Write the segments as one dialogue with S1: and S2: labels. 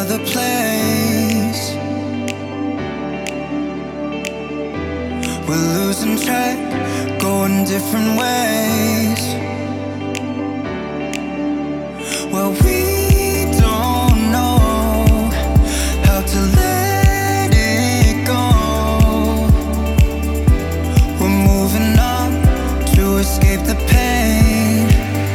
S1: another place. We're losing track, going different ways. Well, we don't know how to let it go. We're moving on to escape the pain.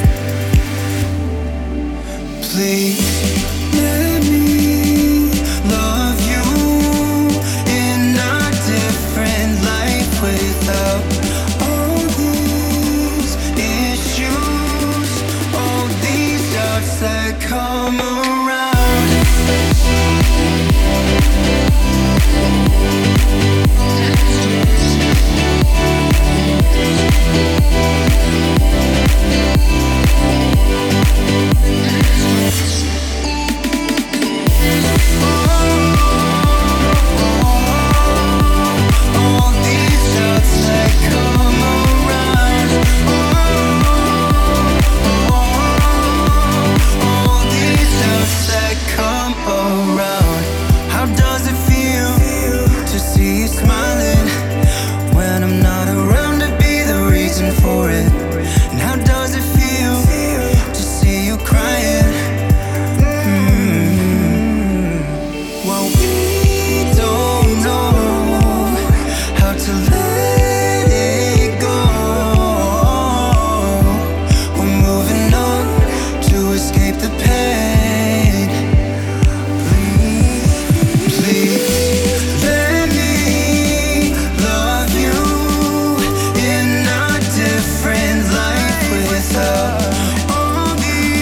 S1: Please let me love you in a different life without all these issues, all these doubts that come around.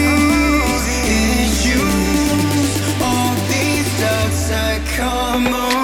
S1: Come on.